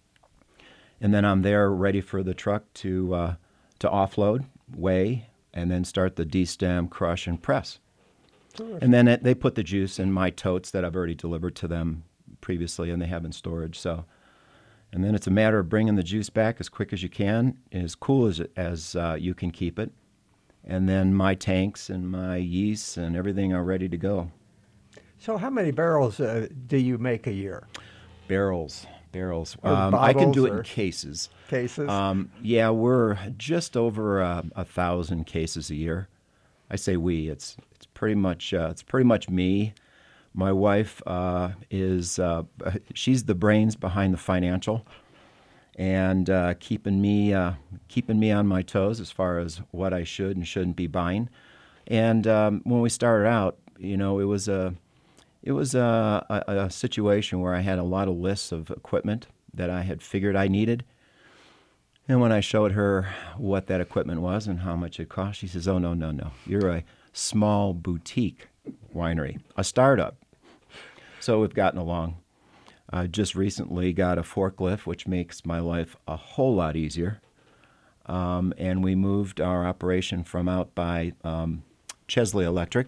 And then I'm there ready for the truck to uh, to offload, weigh, and then start the destem, crush, and press. And then it, they put the juice in my totes that I've already delivered to them previously, and they have in storage. So, and then it's a matter of bringing the juice back as quick as you can, as cool as as uh, you can keep it. And then my tanks and my yeasts and everything are ready to go. So how many barrels uh, do you make a year? Barrels, barrels. Or Um, I can do it bottles in or cases. Cases? Um, yeah, we're just over uh, a thousand cases a year. I say we. It's it's pretty much uh, it's pretty much me. My wife uh, is uh, she's the brains behind the financial, and uh, keeping me uh, keeping me on my toes as far as what I should and shouldn't be buying. And um, when we started out, you know, it was a it was a, a, a situation where I had a lot of lists of equipment that I had figured I needed. And when I showed her what that equipment was and how much it cost, she says, "Oh no, no, no! You're a small boutique winery, a startup." So we've gotten along. I just recently got a forklift, which makes my life a whole lot easier. Um, and we moved our operation from out by um, Chesley Electric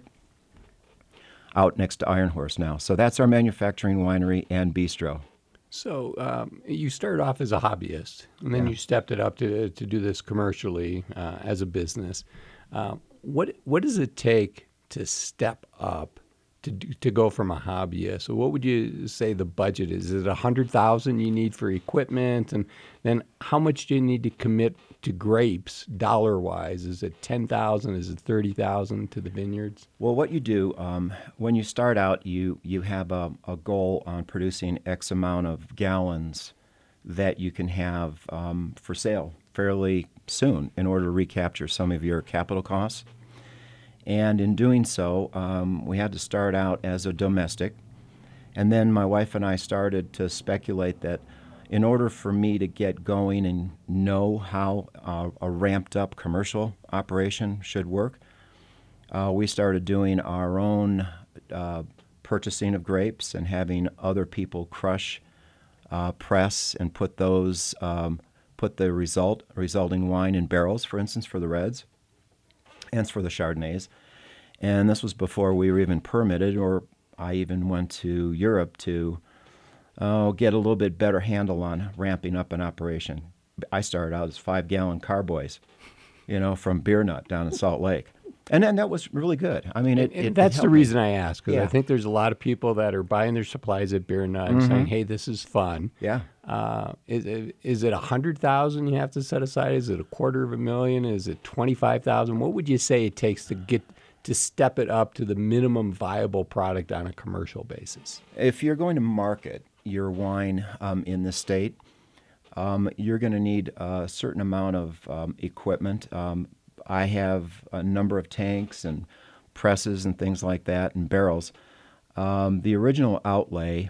out next to Iron Horse now. So that's our manufacturing winery and bistro. So um, you started off as a hobbyist, and then Yeah. you stepped it up to to do this commercially uh, as a business. Uh, what what does it take to step up to do, to go from a hobbyist? So what would you say the budget is? Is it a hundred thousand you need for equipment, and then how much do you need to commit to grapes dollar wise? Is it ten thousand? Is it thirty thousand to the vineyards? Well, what you do um, when you start out, you you have a, a goal on producing X amount of gallons that you can have um, for sale fairly soon in order to recapture some of your capital costs. And in doing so, um, we had to start out as a domestic. And then my wife and I started to speculate that in order for me to get going and know how uh, a ramped up commercial operation should work, uh, we started doing our own uh, purchasing of grapes and having other people crush, uh, press, and put those, um, put the result, resulting wine in barrels, for instance, for the reds and for the Chardonnays. And this was before we were even permitted, or I even went to Europe to uh, get a little bit better handle on ramping up an operation. I started out as five-gallon carboys, you know, from Beer Nut down in Salt Lake. And then that was really good. I mean, it, And it that's it the helped me. reason I ask, because Yeah. I think there's a lot of people that are buying their supplies at Beer Nut and saying, "Hey, this is fun." Yeah. Uh, is it, is it a hundred thousand you have to set aside? Is it a quarter of a million? Is it twenty-five thousand? What would you say it takes to get to step it up to the minimum viable product on a commercial basis? If you're going to market your wine um, in the state, um, you're going to need a certain amount of um, equipment. Um, I have a number of tanks and presses and things like that and barrels. Um, the original outlay,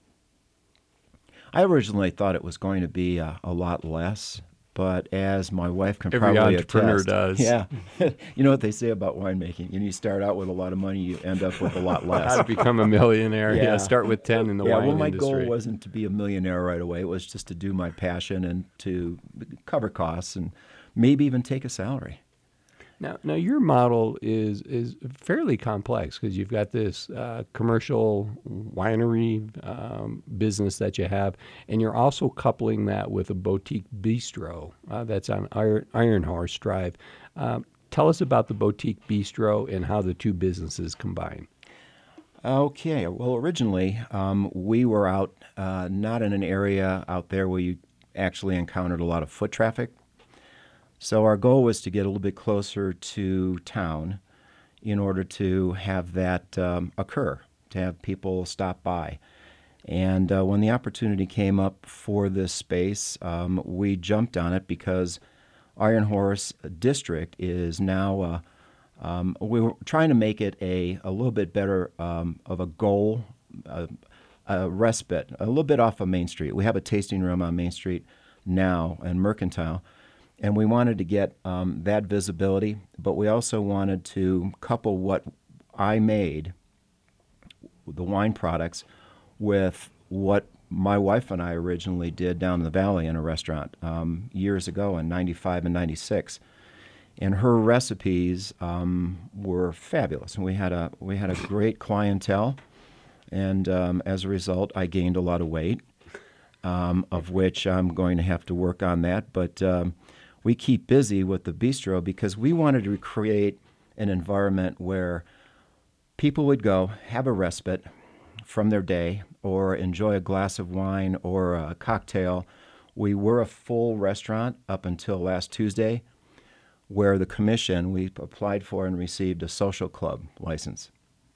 I originally thought it was going to be a, a lot less, but as my wife can Every probably entrepreneur attest, does. Yeah, you know what they say about winemaking. You, know, you start out with a lot of money, you end up with a lot less. How to become a millionaire? Yeah, Yeah. start with ten in the yeah, wine well, my industry. goal wasn't to be a millionaire right away. It was just to do my passion and to cover costs and maybe even take a salary. Now, now your model is is fairly complex because you've got this uh, commercial winery um, business that you have, and you're also coupling that with a boutique bistro uh, that's on Iron, Iron Horse Drive. Um, tell us about the boutique bistro and how the two businesses combine. Okay. Well, originally um, we were out uh, not in an area out there where you actually encountered a lot of foot traffic. So our goal was to get a little bit closer to town in order to have that um, occur, to have people stop by. And uh, when the opportunity came up for this space, um, we jumped on it because Iron Horse District is now, uh, um, we were trying to make it a, a little bit better um, of a goal, uh, a respite, a little bit off of Main Street. We have a tasting room on Main Street now and Mercantile. And we wanted to get um, that visibility, but we also wanted to couple what I made, the wine products, with what my wife and I originally did down in the valley in a restaurant um, years ago in ninety-five and ninety-six. and her recipes um, were fabulous. And we had a we had a great clientele, and um, as a result, I gained a lot of weight, um, of which I'm going to have to work on that. But um, we keep busy with the bistro because we wanted to create an environment where people would go, have a respite from their day, or enjoy a glass of wine or a cocktail. We were a full restaurant up until last Tuesday, where the commission, we applied for and received a social club license.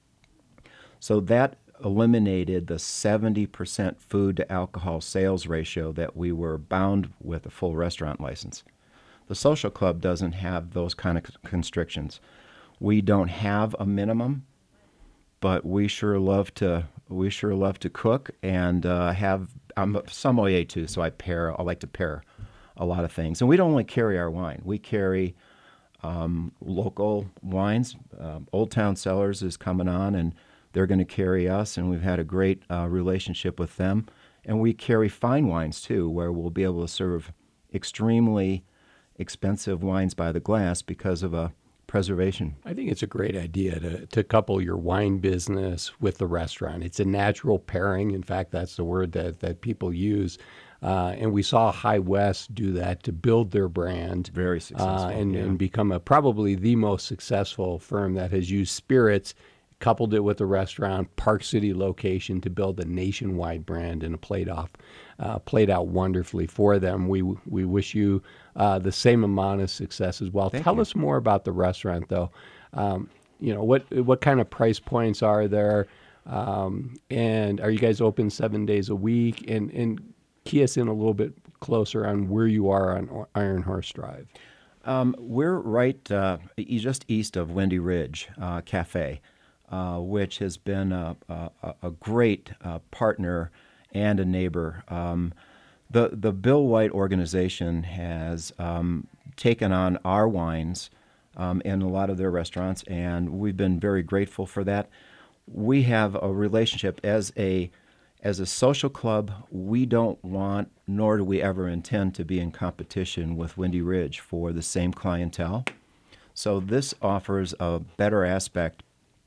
So that eliminated the seventy percent food to alcohol sales ratio that we were bound with a full restaurant license. The social club doesn't have those kind of constrictions. We don't have a minimum, but we sure love to we sure love to cook and uh, have. I'm a sommelier too, so I pair. I like to pair a lot of things, and we don't only carry our wine. We carry um, local wines. Uh, Old Town Cellars is coming on, and they're going to carry us, and we've had a great uh, relationship with them. And we carry fine wines too, where we'll be able to serve extremely expensive wines by the glass because of a preservation. I think it's a great idea to, to couple your wine business with the restaurant. It's a natural pairing. In fact, that's the word that, that people use. Uh, and we saw High West do that to build their brand. Very successful. Uh, and, yeah. and become a, probably the most successful firm that has used spirits, coupled it with a restaurant, Park City location to build a nationwide brand, and it played off, uh, played out wonderfully for them. We we wish you uh, the same amount of success as well. Thank Tell you. us more about the restaurant, though. Um, you know, what what kind of price points are there, um, and are you guys open seven days a week? And and key us in a little bit closer on where you are on Iron Horse Drive. Um, we're right uh, e- just east of Windy Ridge uh, Cafe. Uh, which has been a, a, a great uh, partner and a neighbor. Um, the the Bill White organization has um, taken on our wines um, in a lot of their restaurants, and we've been very grateful for that. We have a relationship as a as a social club. We don't want, nor do we ever intend to be in competition with Windy Ridge for the same clientele. So this offers a better aspect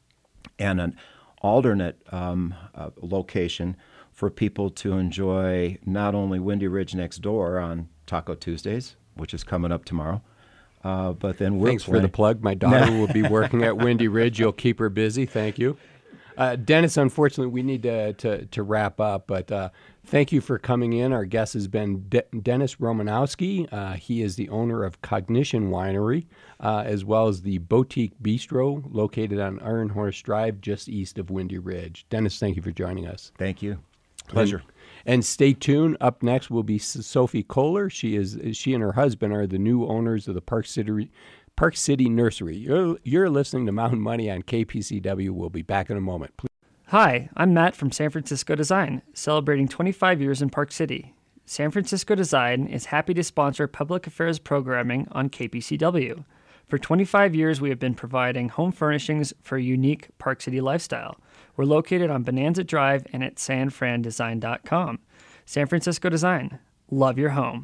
and an alternate um, uh, location for people to enjoy not only Windy Ridge next door on Taco Tuesdays, which is coming up tomorrow, uh, but then we're Thanks planning- for the plug. My daughter will be working at Windy Ridge. You'll keep her busy. Thank you. Uh, Dennis, unfortunately, we need to, to, to wrap up, but uh, thank you for coming in. Our guest has been De- Dennis Romanowski. Uh, he is the owner of Cognition Winery, uh, as well as the Boutique Bistro located on Iron Horse Drive, just east of Windy Ridge. Dennis, thank you for joining us. Thank you. Pleasure. And, and stay tuned. Up next will be Sophie Kohler. She is she and her husband are the new owners of the Park City Park City Nursery. You're, you're listening to Mountain Money on K P C W. We'll be back in a moment. Please. Hi, I'm Matt from San Francisco Design, celebrating twenty-five years in Park City. San Francisco Design is happy to sponsor public affairs programming on K P C W. For twenty-five years, we have been providing home furnishings for a unique Park City lifestyle. We're located on Bonanza Drive and at san fran design dot com. San Francisco Design. Love your home.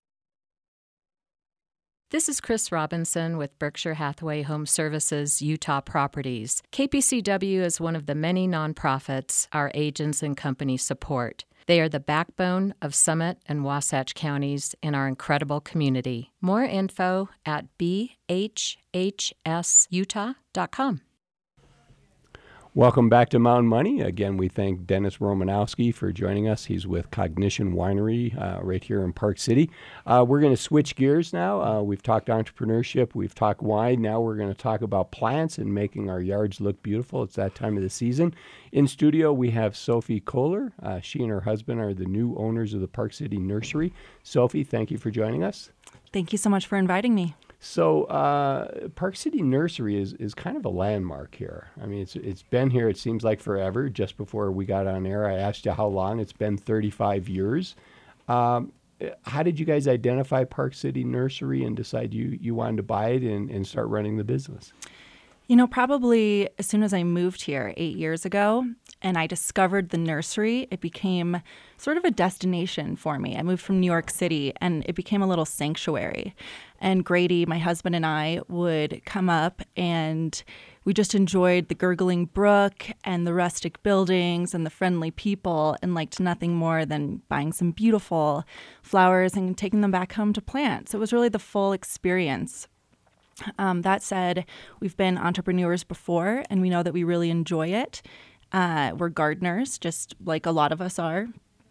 This is Chris Robinson with Berkshire Hathaway Home Services, Utah Properties. K P C W is one of the many nonprofits our agents and companies support. They are the backbone of Summit and Wasatch counties in our incredible community. More info at b h h s utah dot com. Welcome back to Mountain Money. Again, we thank Dennis Romanowski for joining us. He's with Cognition Winery uh, right here in Park City. Uh, we're going to switch gears now. Uh, we've talked entrepreneurship. We've talked wine. Now we're going to talk about plants and making our yards look beautiful. It's that time of the season. In studio, we have Sophie Kohler. Uh, she and her husband are the new owners of the Park City Nursery. Sophie, thank you for joining us. Thank you so much for inviting me. So uh, Park City Nursery is, is kind of a landmark here. I mean, it's it's been here, it seems like forever. Just before we got on air, I asked you how long. It's been thirty-five years. Um, how did you guys identify Park City Nursery and decide you, you wanted to buy it and, and start running the business? You know, probably as soon as I moved here eight years ago, and I discovered the nursery, it became sort of a destination for me. I moved from New York City, and it became a little sanctuary. And Grady, my husband, and I would come up, and we just enjoyed the gurgling brook and the rustic buildings and the friendly people, and liked nothing more than buying some beautiful flowers and taking them back home to plant. So it was really the full experience. Um, that said, we've been entrepreneurs before, and we know that we really enjoy it. Uh, we're gardeners, just like a lot of us are.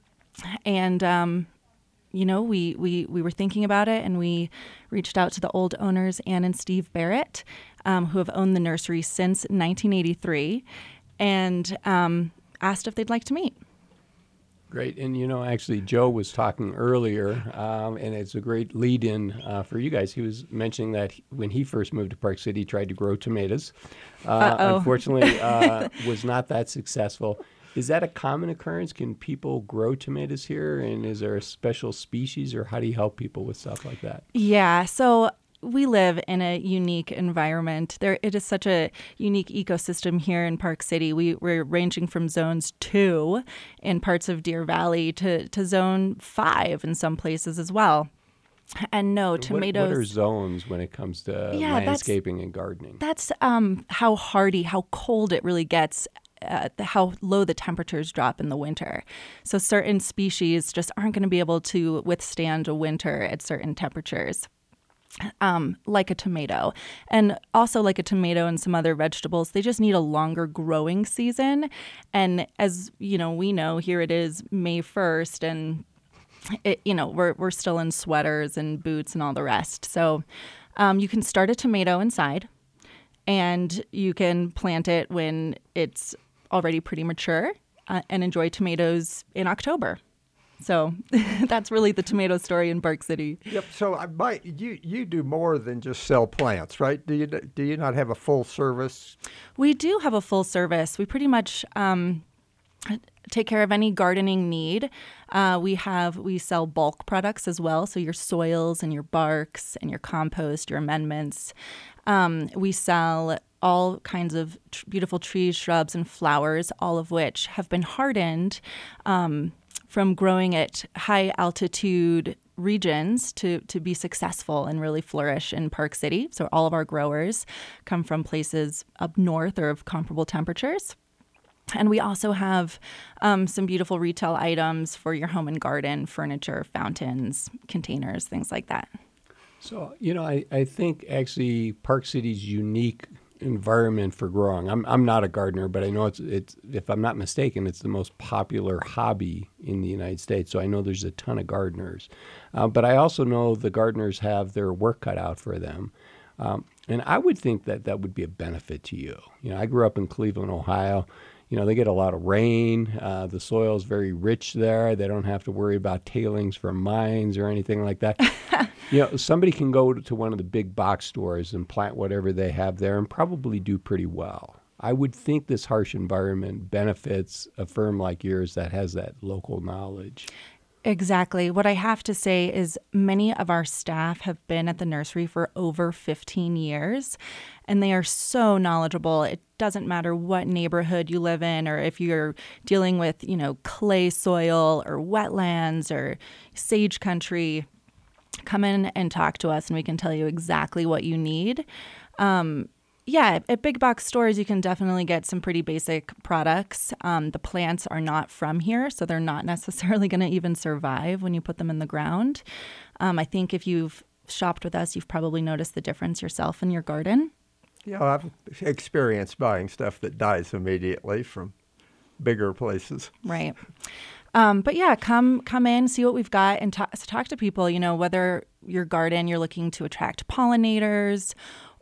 And, um, you know, we, we, we were thinking about it, and we reached out to the old owners, Ann and Steve Barrett, um, who have owned the nursery since nineteen eighty-three, and um, asked if they'd like to meet. Great. And, you know, actually, Joe was talking earlier, um, and it's a great lead-in uh, for you guys. He was mentioning that he, when he first moved to Park City, he tried to grow tomatoes. Uh, unfortunately, uh, was not that successful. Is that a common occurrence? Can people grow tomatoes here? And is there a special species, or how do you help people with stuff like that? Yeah, so we live in a unique environment. There, it is such a unique ecosystem here in Park City. We, we're ranging from zones two in parts of Deer Valley to, to zone five in some places as well. And no, tomatoes. What, what are zones when it comes to yeah, landscaping and gardening? That's um, how hardy, how cold it really gets. Uh, the, how low the temperatures drop in the winter. So certain species just aren't going to be able to withstand a winter at certain temperatures. Um, like a tomato. And also like a tomato and some other vegetables, they just need a longer growing season. And as you know, we know here it is May first, and it, you know, we're we're still in sweaters and boots and all the rest. So um, you can start a tomato inside, and you can plant it when it's already pretty mature, uh, and enjoy tomatoes in October. So that's really the tomato story in Park City. Yep. So I might, you you do more than just sell plants, right? Do you do you not have a full service? We do have a full service. We pretty much um, take care of any gardening need. Uh, we have we sell bulk products as well. So your soils and your barks and your compost, your amendments. Um, we sell all kinds of tr- beautiful trees, shrubs, and flowers, all of which have been hardened Um, from growing at high altitude regions to, to be successful and really flourish in Park City. So all of our growers come from places up north or of comparable temperatures. And we also have um, some beautiful retail items for your home and garden, furniture, fountains, containers, things like that. So, you know, I, I think actually Park City's unique environment for growing. I'm I'm not a gardener, but I know it's it's if I'm not mistaken, it's the most popular hobby in the United States. So I know there's a ton of gardeners, uh, but I also know the gardeners have their work cut out for them, um, and I would think that that would be a benefit to you. You know, I grew up in Cleveland, Ohio. You know, they get a lot of rain. Uh, the soil is very rich there. They don't have to worry about tailings from mines or anything like that. You know, somebody can go to one of the big box stores and plant whatever they have there and probably do pretty well. I would think this harsh environment benefits a firm like yours that has that local knowledge. Exactly. What I have to say is many of our staff have been at the nursery for over fifteen years, and they are so knowledgeable. It doesn't matter what neighborhood you live in, or if you're dealing with, you know, clay soil or wetlands or sage country. Come in and talk to us, and we can tell you exactly what you need. Um, yeah, at big box stores, you can definitely get some pretty basic products. Um, the plants are not from here, so they're not necessarily going to even survive when you put them in the ground. Um, I think if you've shopped with us, you've probably noticed the difference yourself in your garden. Yeah, I've experienced buying stuff that dies immediately from bigger places. Right. Um, but yeah, come come in, see what we've got, and talk, talk to people. You know, whether your garden you're looking to attract pollinators,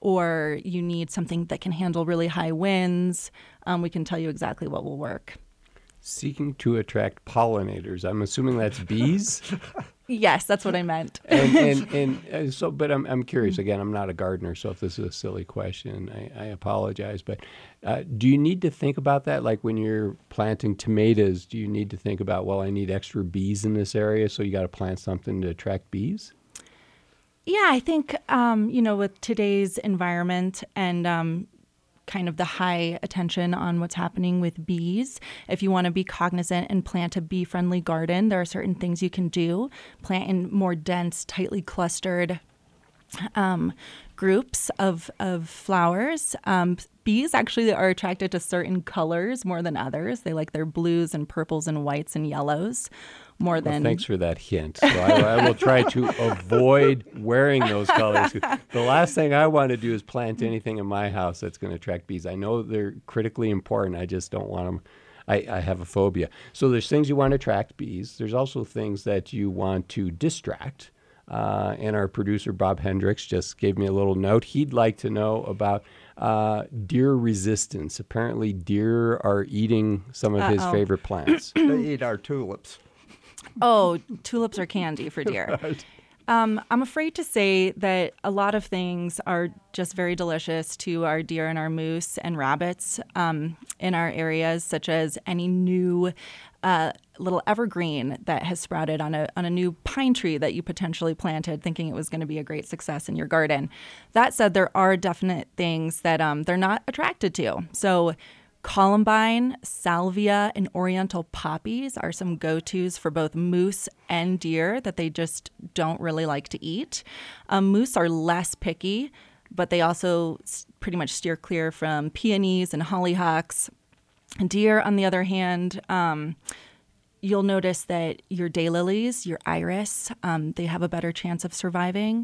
or you need something that can handle really high winds, um, we can tell you exactly what will work. Seeking to attract pollinators. I'm assuming that's bees. Yes, that's what I meant. and and, and uh, so, but I'm I'm curious. Again, I'm not a gardener, so if this is a silly question, I, I apologize. But uh, do you need to think about that? Like when you're planting tomatoes, do you need to think about, well, I need extra bees in this area, so you got to plant something to attract bees? Yeah, I think um, you know, with today's environment and um, kind of the high attention on what's happening with bees. If you want to be cognizant and plant a bee-friendly garden, there are certain things you can do. Plant in more dense, tightly clustered um, groups of, of flowers. Um, bees actually are attracted to certain colors more than others. They like their blues and purples and whites and yellows more than... Well, thanks for that hint. So I, I will try to avoid wearing those colors. The last thing I want to do is plant anything in my house that's going to attract bees. I know they're critically important. I just don't want them. I, I have a phobia. So there's things you want to attract bees. There's also things that you want to distract. Uh, and our producer, Bob Hendricks, just gave me a little note. He'd like to know about uh, deer resistance. Apparently, deer are eating some of Uh-oh. his favorite plants. They eat our tulips. Oh, tulips are candy for deer. Um, I'm afraid to say that a lot of things are just very delicious to our deer and our moose and rabbits um, in our areas, such as any new uh, little evergreen that has sprouted on a on a new pine tree that you potentially planted, thinking it was going to be a great success in your garden. That said, there are definite things that um, they're not attracted to. So columbine, salvia, and oriental poppies are some go-tos for both moose and deer that they just don't really like to eat. Um, moose are less picky, but they also s- pretty much steer clear from peonies and hollyhocks. Deer, on the other hand, um, you'll notice that your daylilies, your iris, um, they have a better chance of surviving.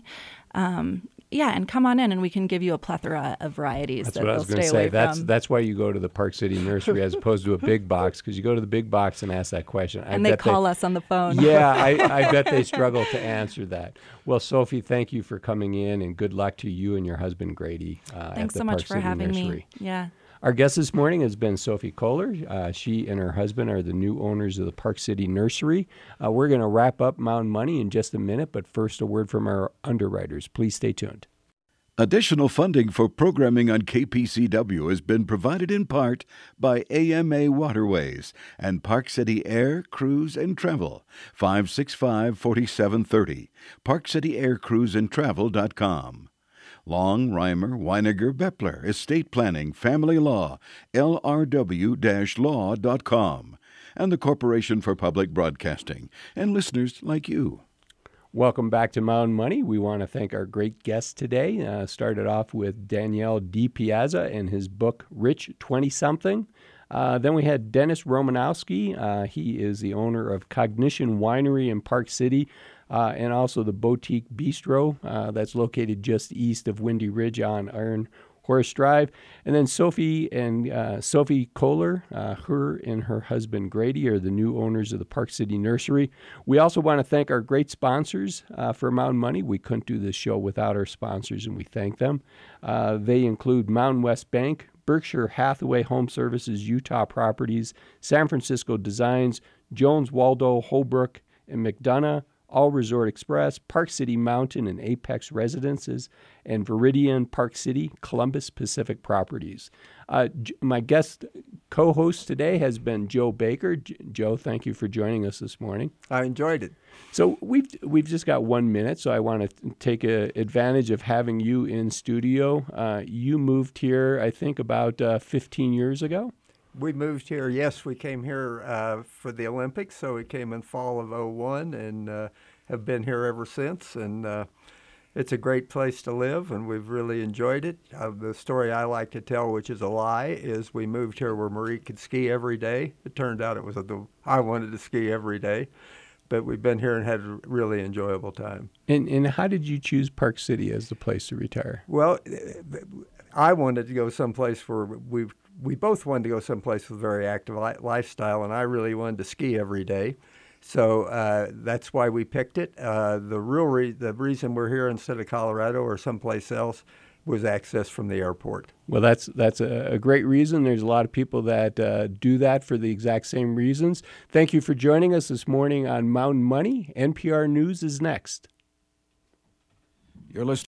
Um, yeah, and come on in, and we can give you a plethora of varieties That's that what I they'll was going to stay say. away That's from. that's why you go to the Park City Nursery as opposed to a big box, because you go to the big box and ask that question. I and they bet call us on the phone. Yeah, I, I bet they struggle to answer that. Well, Sophie, thank you for coming in, and good luck to you and your husband, Grady, uh, at Thanks the so Park much for City having Nursery. me. Yeah. Our guest this morning has been Sophie Kohler. Uh, she and her husband are the new owners of the Park City Nursery. Uh, we're going to wrap up Mountain Money in just a minute, but first a word from our underwriters. Please stay tuned. Additional funding for programming on K P C W has been provided in part by A M A Waterways and Park City Air, Cruise, and Travel, five six five, four seven three zero, park city air cruise and travel dot com. Long, Reimer, Weiniger, Bepler, Estate Planning, Family Law, L R W law dot com, and the Corporation for Public Broadcasting, and listeners like you. Welcome back to Mountain Money. We want to thank our great guests today. Uh, started off with Daniel DiPiazza and his book, Rich twenty-something. Uh, then we had Dennis Romanowski. Uh, he is the owner of Cognition Winery in Park City, uh, and also the Boutique Bistro uh, that's located just east of Windy Ridge on Iron Horse Drive. And then Sophie and uh, Sophie Kohler, uh, her and her husband Grady are the new owners of the Park City Nursery. We also want to thank our great sponsors uh, for Mountain Money. We couldn't do this show without our sponsors, and we thank them. Uh, they include Mountain West Bank, Berkshire Hathaway Home Services, Utah Properties, San Francisco Designs, Jones Waldo, Holbrook, and McDonough, All Resort Express, Park City Mountain and Apex Residences, and Viridian Park City, Columbus Pacific Properties. Uh, J- my guest co-host today has been Joe Baker. J- Joe, thank you for joining us this morning. I enjoyed it. So we've we've just got one minute, so I want to take a, advantage of having you in studio. Uh, you moved here, I think, about uh, fifteen years ago. We moved here, yes, we came here uh, for the Olympics, so we came in fall of oh one and uh, have been here ever since. And uh, it's a great place to live, and we've really enjoyed it. Uh, the story I like to tell, which is a lie, is we moved here where Marie could ski every day. It turned out it was a, the, I wanted to ski every day. But we've been here and had a really enjoyable time. And and how did you choose Park City as the place to retire? Well, I wanted to go someplace where we we both wanted to go someplace with a very active li- lifestyle, and I really wanted to ski every day. So uh, that's why we picked it. Uh, the real re- the reason we're here instead of Colorado or someplace else was access from the airport. Well, that's that's a, a great reason. There's a lot of people that uh, do that for the exact same reasons. Thank you for joining us this morning on Mountain Money. N P R News is next. You're listening.